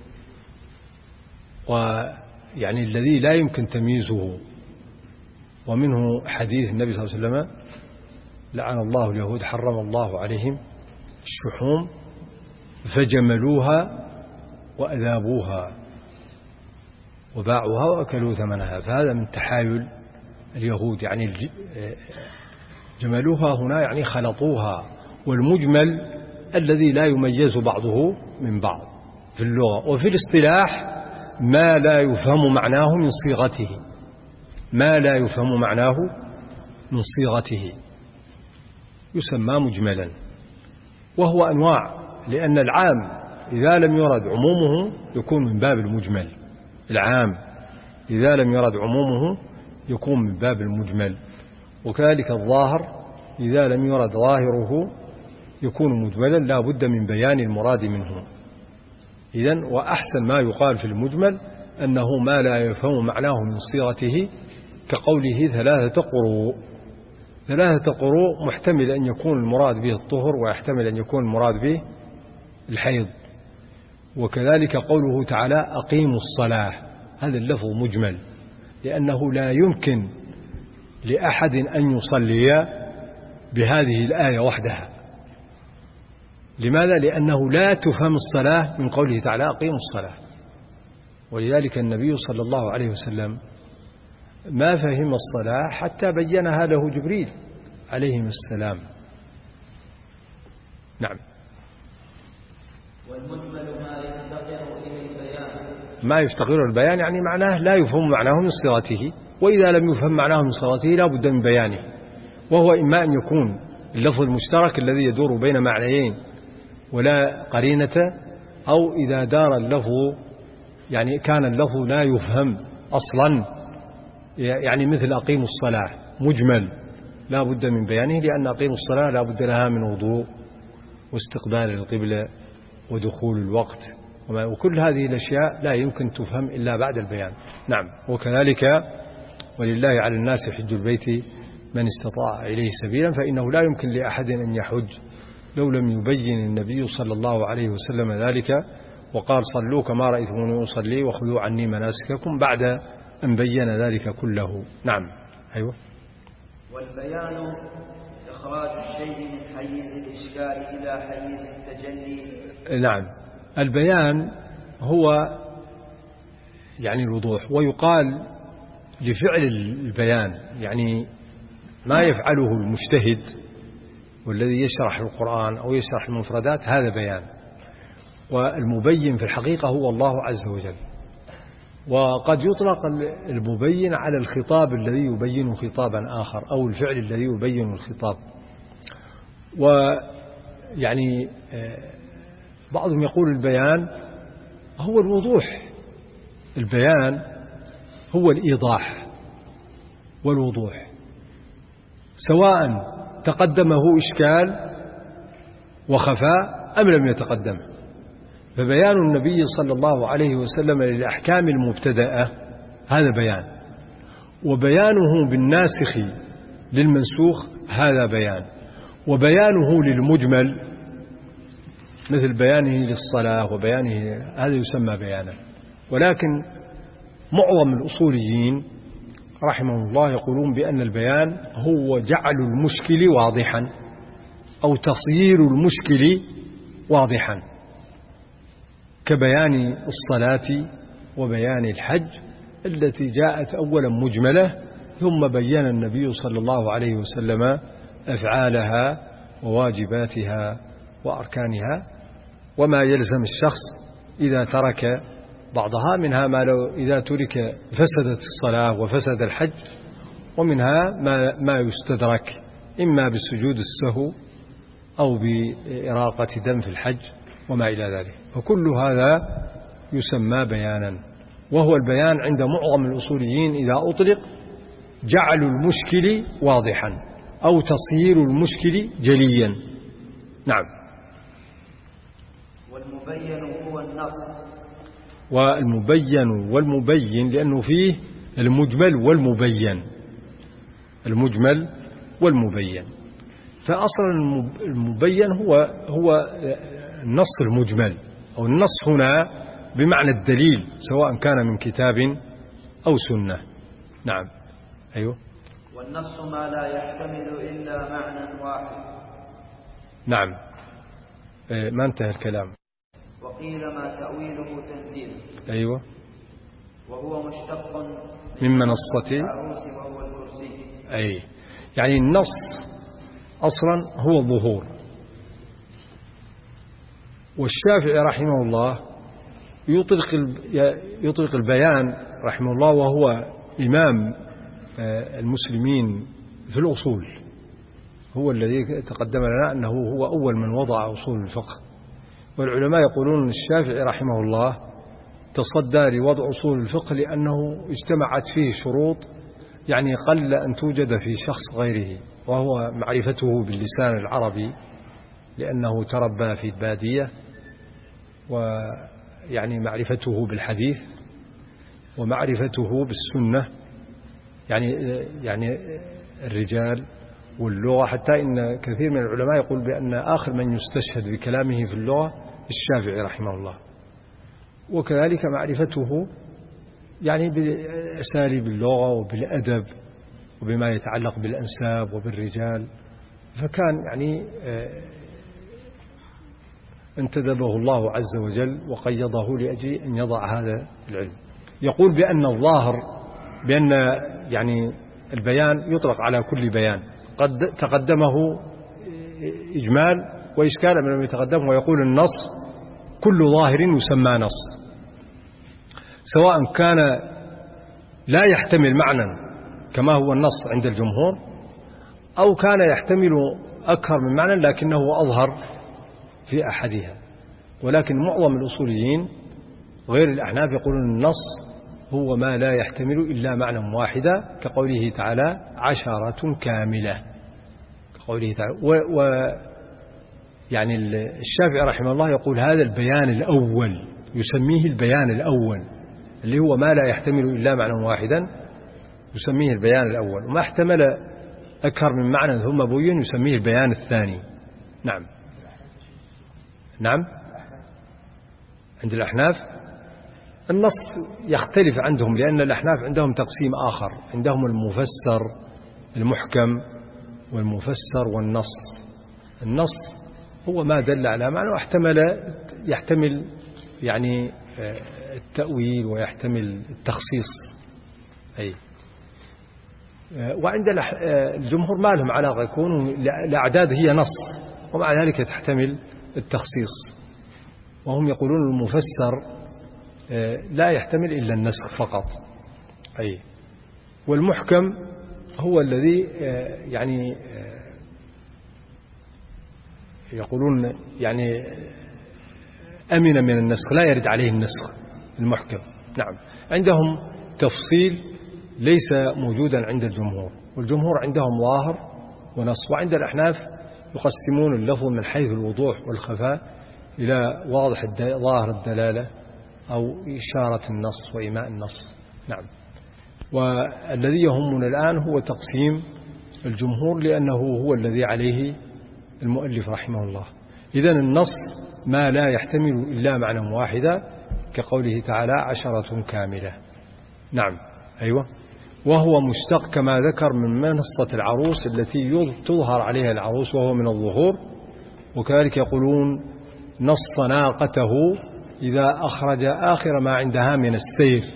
ويعني الذي لا يمكن تمييزه. ومنه حديث النبي صلى الله عليه وسلم: لعن الله اليهود حرم الله عليهم الشحوم فجملوها وأذابوها وباعوها وأكلوا ثمنها. فهذا من تحايل اليهود، يعني جملوها هنا يعني خلطوها. والمجمل الذي لا يميز بعضه من بعض في اللغة. وفي الاصطلاح ما لا يفهم معناه من صيغته، ما لا يفهم معناه من صيغته يسمى مجملا. وهو أنواع، لأن العام إذا لم يرد عمومه يكون من باب المجمل. العام إذا لم يرد عمومه يكون من باب المجمل. وكذلك الظاهر إذا لم يرد ظاهره يكون مجملا، لا بد من بيان المراد منه. إذن وأحسن ما يقال في المجمل أنه ما لا يفهم معناه من صيغته، كقوله ثلاثة قروء. ثلاثة قروء محتمل أن يكون المراد به الطهر، ويحتمل أن يكون المراد به الحيض. وكذلك قوله تعالى أقيموا الصلاة، هذا اللفظ مجمل، لأنه لا يمكن لأحد أن يصلي بهذه الآية وحدها. لماذا؟ لأنه لا تفهم الصلاة من قوله تعالى أقيموا الصلاة. ولذلك النبي صلى الله عليه وسلم ما فهم الصلاة حتى بينها له جبريل عليه السلام. نعم. والمجمل ما يفتقر إلى البيان. ما يفتقر البيان يعني معناه لا يفهم معناه من صيغته، وإذا لم يفهم معناه من صيغته لا بد من بيانه. وهو إما أن يكون اللفظ المشترك الذي يدور بين معنيين ولا قرينة، أو إذا دار اللفظ يعني كان اللفظ لا يفهم أصلا، يعني مثل أقيموا الصلاة مجمل لا بد من بيانه، لأن أقيموا الصلاة لا بد لها من وضوء واستقبال القبلة ودخول الوقت، وكل هذه الأشياء لا يمكن تفهم إلا بعد البيان. نعم. وكذلك ولله على الناس حج البيت من استطاع إليه سبيلا، فإنه لا يمكن لأحد أن يحج لو لم يبين النبي صلى الله عليه وسلم ذلك، وقال صلوا كما رأيتموني أصلي وخذوا عني مناسككم، بعد أن بين ذلك كله. نعم. أيوة. والبيان إخراج الشيء من حيز الإشكال إلى حيز التجلي. نعم. البيان هو يعني الوضوح، ويقال لفعل البيان يعني ما يفعله المجتهد والذي يشرح القرآن أو يشرح المفردات، هذا بيان. والمبين في الحقيقة هو الله عز وجل. وقد يطلق المبين على الخطاب الذي يبين خطابا آخر، أو الفعل الذي يبين الخطاب. ويعني بعضهم يقول البيان هو الوضوح. البيان هو الإيضاح والوضوح، سواء تقدمه إشكال وخفاء أم لم يتقدمه. فبيان النبي صلى الله عليه وسلم للأحكام المبتدأة هذا بيان، وبيانه بالناسخ للمنسوخ هذا بيان، وبيانه للمجمل مثل بيانه للصلاة وبيانه، هذا يسمى بيانا. ولكن معظم الأصوليين رحمهم الله يقولون بأن البيان هو جعل المشكل واضحا أو تصيير المشكل واضحا، كبيان الصلاة وبيان الحج التي جاءت أولا مجملة، ثم بين النبي صلى الله عليه وسلم أفعالها وواجباتها وأركانها وما يلزم الشخص إذا ترك بعضها، منها ما لو إذا ترك فسدت الصلاة وفسد الحج، ومنها ما, ما يستدرك إما بالسجود السهو أو بإراقة دم في الحج وما إلى ذلك، فكل هذا يسمى بيانا. وهو البيان عند معظم الأصوليين إذا أطلق جعل المشكل واضحا أو تصيير المشكل جليا. نعم. والمبين هو النص. والمبين والمبين لأنه فيه المجمل والمبين، المجمل والمبين. فأصلا المبين هو هو النص المجمل، أو النص هنا بمعنى الدليل سواء كان من كتاب أو سنة. نعم. أيوه. والنص ما لا يحتمل إلا معنى واحد. نعم. ما انتهى الكلام. وقيل ما تأويله تنزيل. أيوه. وهو مشتق من منصة العروس وهو الكرسي. أي يعني النص أصلا هو الظهور. والشافعي رحمه الله يطلق يطلق البيان رحمه الله، وهو إمام المسلمين في الأصول، هو الذي تقدم لنا أنه هو أول من وضع أصول الفقه. والعلماء يقولون الشافعي رحمه الله تصدى لوضع أصول الفقه لأنه اجتمعت فيه شروط يعني قل أن توجد في شخص غيره، وهو معرفته باللسان العربي لأنه تربى في البادية، ويعني معرفته بالحديث، ومعرفته بالسنة، يعني يعني الرجال واللغة. حتى إن كثير من العلماء يقول بأن آخر من يستشهد بكلامه في اللغة الشافعي رحمه الله. وكذلك معرفته يعني بأساليب اللغة وبالأدب وبما يتعلق بالأنساب وبالرجال، فكان يعني انتدبه الله عز وجل وقيضه لأجل أن يضع هذا العلم. يقول بأن الظاهر بأن يعني البيان يطلق على كل بيان قد تقدمه إجمال وإشكال من لم يتقدمه، ويقول النص كل ظاهر يسمى نص، سواء كان لا يحتمل معنى كما هو النص عند الجمهور، أو كان يحتمل أكثر من معنى لكنه أظهر في أحدها. ولكن معظم الأصوليين غير الأحناف يقولون النص هو ما لا يحتمل إلا معنى واحدا، كقوله تعالى عشرة كاملة، كقوله تعالى. و, و يعني الشافعي رحمه الله يقول هذا البيان الأول يسميه البيان الأول، اللي هو ما لا يحتمل إلا معنى واحدا يسميه البيان الأول، وما احتمل أكثر من معنى ثم بين يسميه البيان الثاني. نعم. نعم. عند الأحناف النص يختلف عندهم، لأن الأحناف عندهم تقسيم آخر، عندهم المفسر المحكم والمفسر والنص. النص هو ما دل على معنى واحتمل يحتمل يعني التأويل ويحتمل التخصيص. أي. وعند الجمهور ما لهم علاقة، يكون الأعداد هي نص ومع ذلك تحتمل التخصيص، وهم يقولون المفسر لا يحتمل إلا النسخ فقط. أي. والمحكم هو الذي يعني يقولون يعني أمن من النسخ، لا يرد عليه النسخ المحكم. نعم. عندهم تفصيل ليس موجودا عند الجمهور، والجمهور عندهم ظاهر ونص. وعند الأحناف يقسمون اللفظ من حيث الوضوح والخفاء إلى واضح ظاهر الدلالة أو إشارة النص وإيماء النص. نعم. والذي يهمنا الآن هو تقسيم الجمهور، لأنه هو الذي عليه المؤلف رحمه الله. إذن النص ما لا يحتمل إلا معنى واحدا كقوله تعالى عشرة كاملة. نعم أيوة. وهو مشتق كما ذكر من منصة العروس التي تظهر عليها العروس وهو من الظهور. وكذلك يقولون نص ناقته إذا أخرج آخر ما عندها من السير،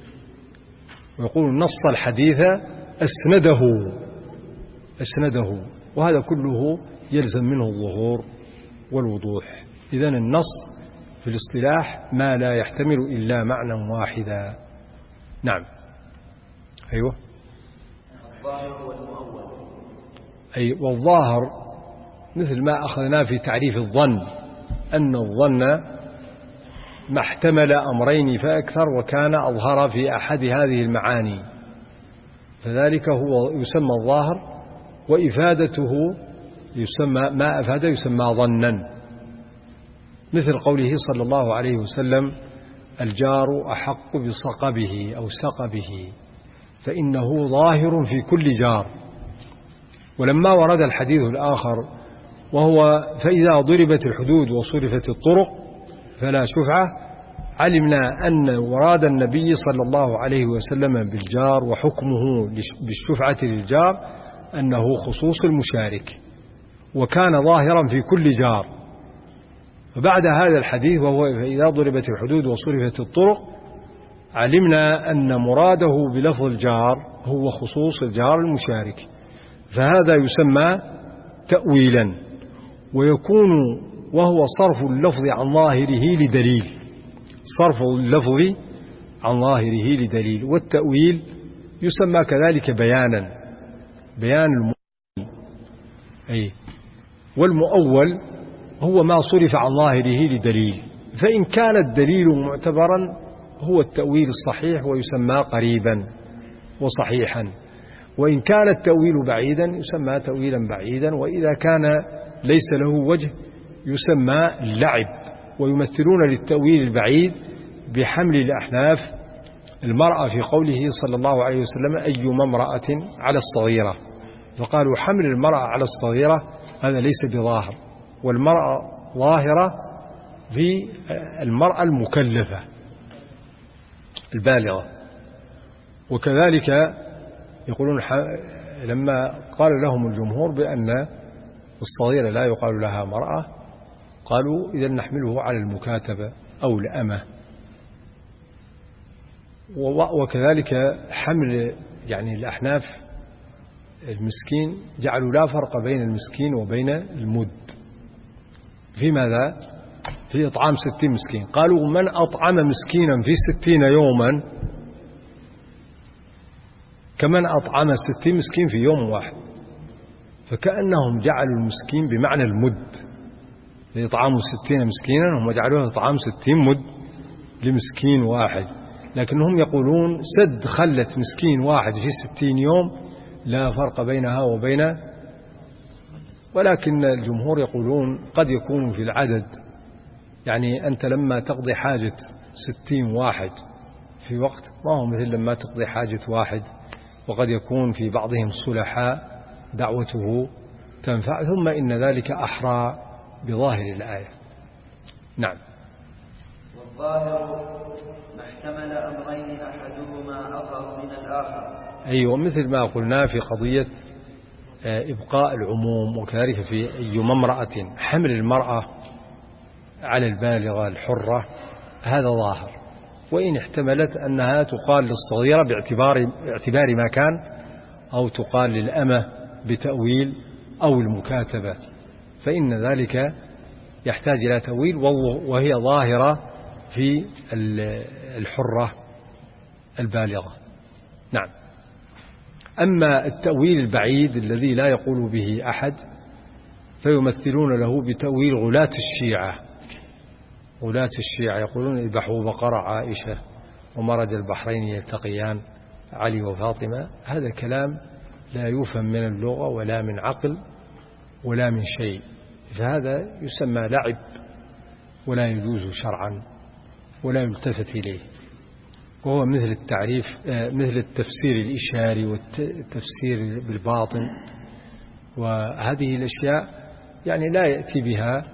ويقول نص الحديث أسنده أسنده وهذا كله يلزم منه الظهور والوضوح. إذن النص في الاصطلاح ما لا يحتمل إلا معنى واحدا. نعم أيوة. الظاهر والمؤول. أي والظاهر مثل ما أخذنا في تعريف الظن أن الظن ما احتمل أمرين فأكثر وكان أظهر في أحد هذه المعاني، فذلك هو يسمى الظاهر، وإفادته يسمى ما أفاد يسمى ظنا، مثل قوله صلى الله عليه وسلم الجار أحق بصقبه أو سقبه فإنه ظاهر في كل جار. ولما ورد الحديث الآخر وهو فإذا ضربت الحدود وصرفت الطرق فلا شفعة، علمنا أن مراد النبي صلى الله عليه وسلم بالجار وحكمه بالشفعة للجار أنه خصوص المشارك، وكان ظاهرا في كل جار. فبعد هذا الحديث وهو فإذا ضربت الحدود وصرفت الطرق علمنا أن مراده بلفظ الجار هو خصوص الجار المشارك، فهذا يسمى تأويلا، ويكون وهو صرف اللفظ عن ظاهره لدليل، صرف اللفظ عن ظاهره لدليل. والتأويل يسمى كذلك بيانا، بيان المؤول. أي والمؤول هو ما صرف عن ظاهره لدليل، فإن كان الدليل معتبرا هو التأويل الصحيح ويسمى قريبا وصحيحا، وإن كان التأويل بعيدا يسمى تأويلا بعيدا، وإذا كان ليس له وجه يسمى لعب. ويمثلون للتأويل البعيد بحمل الأحناف المرأة في قوله صلى الله عليه وسلم أيما امرأة على الصغيرة، فقالوا حمل المرأة على الصغيرة هذا ليس بظاهر، والمرأة ظاهرة في المرأة المكلفة البالغة. وكذلك يقولون لما قال لهم الجمهور بأن الصغيرة لا يقال لها مرأة قالوا إذا نحمله على المكاتبة أو الأمة. وكذلك حمل يعني الأحناف المسكين جعلوا لا فرق بين المسكين وبين المد في ماذا؟ في إطعام ستين مسكين. قالوا من أطعم مسكينا في ستين يوما كمن أطعم ستين مسكين في يوم واحد، فكأنهم جعلوا المسكين بمعنى المد، لإطعام ستين مسكينا هم جعلوها إطعام ستين مد لمسكين واحد، لكنهم يقولون سد خلة مسكين واحد في ستين يوم لا فرق بينها وبين، ولكن الجمهور يقولون قد يكون في العدد، يعني أنت لما تقضي حاجة ستين واحد في وقت ما هو مثل لما تقضي حاجة واحد، وقد يكون في بعضهم صلحاء دعوته تنفع، ثم إن ذلك أحرى بظاهر الآية. نعم. والظاهر ما احتمل أمرين أحدهما أظهر من الآخر. أيوة، مثل ما قلنا في قضية إبقاء العموم، وكذلك في أيما امرأة حمل المرأة على البالغة الحرة هذا ظاهر، وإن احتملت أنها تقال للصغيرة باعتبار باعتبار ما كان، أو تقال للأمة بتأويل أو المكاتبة، فإن ذلك يحتاج إلى تأويل، وهي ظاهرة في الحرة البالغة. نعم. أما التأويل البعيد الذي لا يقول به أحد فيمثلون له بتأويل غلاة الشيعة. غلاة الشيعة يقولون اذبحوا بقرة عائشة ومرج البحرين يلتقيان علي وفاطمة. هذا كلام لا يفهم من اللغة ولا من عقل ولا من شيء، فهذا يسمى لعب ولا يجوز شرعا ولا يلتفت إليه، وهو مثل التعريف مثل التفسير الإشاري والتفسير بالباطن، وهذه الأشياء يعني لا يأتي بها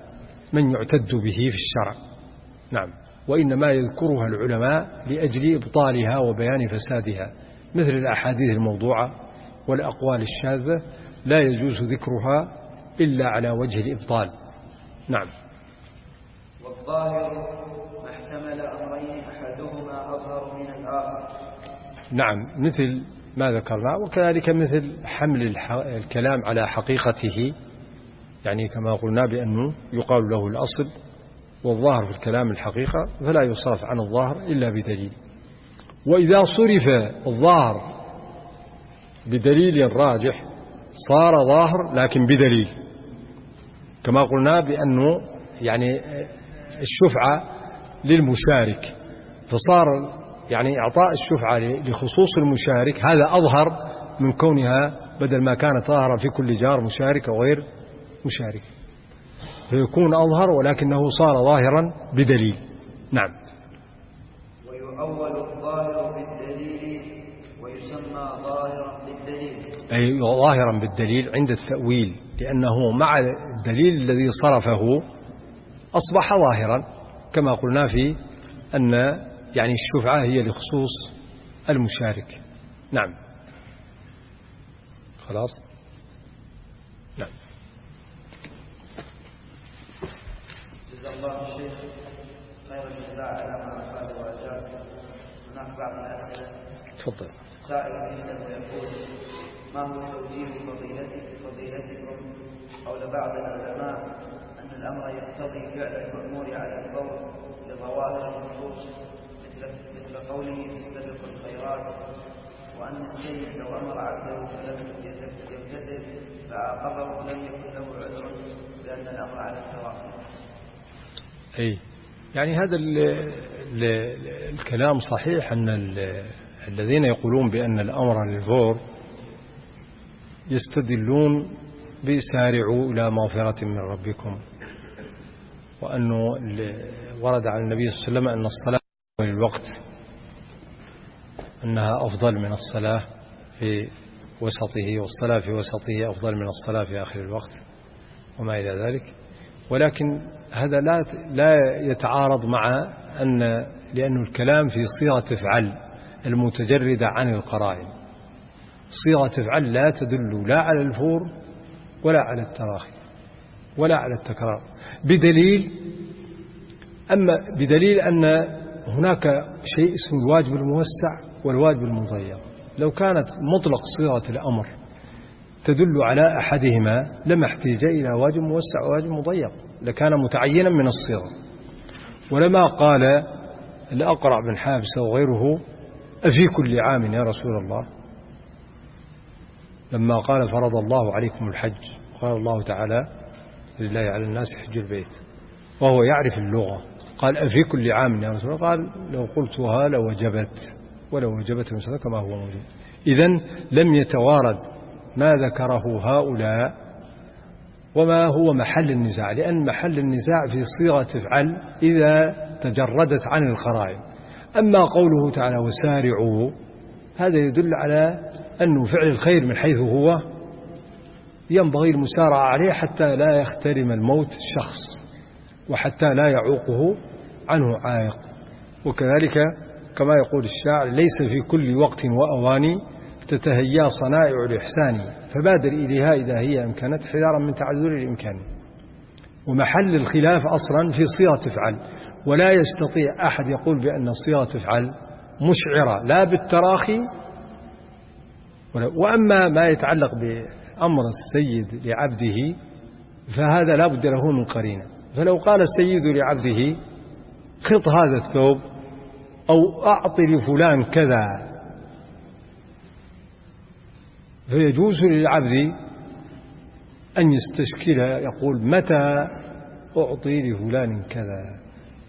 من يعتد به في الشرع. نعم. وإنما يذكرها العلماء لأجل إبطالها وبيان فسادها، مثل الأحاديث الموضوعة والأقوال الشاذة لا يجوز ذكرها إلا على وجه الإبطال. نعم. والظاهر ما احتمل أمرين أحدهما أظهر من الآخر. نعم، مثل ما ذكرنا، وكذلك مثل حمل الكلام على حقيقته، يعني كما قلنا بأنه يقال له الأصل، والظاهر في الكلام الحقيقة، فلا يصرف عن الظاهر إلا بدليل. وإذا صرف الظاهر بدليل راجح صار ظاهر لكن بدليل، كما قلنا بأنه يعني الشفعة للمشارك، فصار يعني إعطاء الشفعة لخصوص المشارك هذا أظهر من كونها بدل ما كانت ظاهرة في كل جار مشارك أو غير مشارك، فيكون أظهر ولكنه صار ظاهرا بدليل. نعم. ويؤول الظاهر بالدليل ويسمى ظاهرا بالدليل، أي ظاهرا بالدليل عند التأويل، لأنه مع الدليل الذي صرفه أصبح ظاهرا، كما قلنا في أن يعني الشفعة هي لخصوص المشارك. نعم. خلاص. نعم. جزا الله الشيخ خير الجزاء على ما أفاد وأجاب. هناك بعض الأسئلة. تفضل. سائل يسأل ويقول: ما هو توجيه فضيلتك فضيلتكم قول بعض العلماء أن الأمر يقتضي فعل المأمور على الفور لظواهر النصوص، مثل مثل قوله فاستبقوا الخيرات، وأن السيد لو أمر عبده فلم يمتثل فعاقبه لم يكن له عذر بأن الأمر على التراخي. أي يعني هذا ال ال الكلام صحيح، أن الذين يقولون بأن الأمر للفور يستدلون بسارعوا إلى مغفرة من ربكم، وأنه ورد عن النبي صلى الله عليه وسلم أن الصلاة في الوقت أنها أفضل من الصلاة في وسطه، والصلاة في وسطه أفضل من الصلاة في آخر الوقت وما إلى ذلك. ولكن هذا لا لا يتعارض مع أن لأن الكلام في صيغة افعل المتجردة عن القرائن، صيغة افعل لا تدل لا على الفور ولا على التراخي ولا على التكرار، بدليل أما بدليل أن هناك شيء اسمه الواجب الموسع والواجب المضيق. لو كانت مطلق صيغة الأمر تدل على أحدهما لما احتاج إلى واجب موسع وواجب مضيق، لكان متعينا من الصيغة. ولما قال الأقرع بن حابس وغيره أفي كل عام يا رسول الله، لما قال فرض الله عليكم الحج، قال الله تعالى لله على الناس حج البيت، وهو يعرف اللغة، قال أفي كل عام يا رسول الله، قال لو قلتها لوجبت ولو وجبت المسألة كما هو موجود. إذن لم يتوارد ما ذكره هؤلاء وما هو محل النزاع، لأن محل النزاع في صيغة افعل إذا تجردت عن القرائن. أما قوله تعالى وسارعوا هذا يدل على أنه فعل الخير من حيث هو ينبغي المسارعة عليه حتى لا يخترم الموت الشخص وحتى لا يعوقه عنه عائق. وكذلك كما يقول الشاعر ليس في كل وقت وأواني تتهيا صنائع الإحسان، فبادر إليها إذا هي أمكنت حذارا من تعذر الإمكان. ومحل الخلاف أصلا في صيغة افعل، ولا يستطيع أحد يقول بأن صيغة افعل مشعرة لا بالتراخي ولا. وأما ما يتعلق بأمر السيد لعبده فهذا لا بد له من قرينة. فلو قال السيد لعبده خط هذا الثوب أو أعطي لفلان كذا، فيجوز للعبد أن يستشكل يقول متى أعطي لفلان كذا.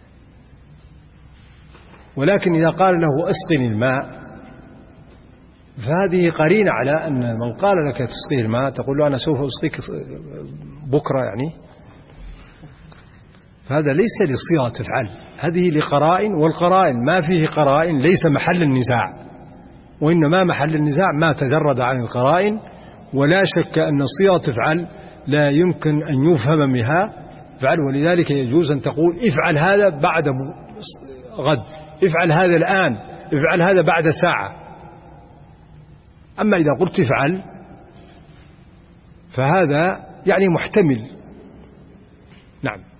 ولكن إذا قال له أسقني الماء فهذه قرينة على أن من قال لك تسقيه الماء تقول له أنا سوف أسقيك بكرة، يعني فهذا ليس لصيغة افعل، هذه لقرائن، والقرائن ما فيه قرائن ليس محل النزاع، وإنما محل النزاع ما تجرد عن القرائن. ولا شك أن صيغة افعل لا يمكن أن يفهم بها افعل. ولذلك يجوز أن تقول افعل هذا بعد غد، افعل هذا الآن، افعل هذا بعد ساعة. أما إذا قلت افعل فهذا يعني محتمل. نعم.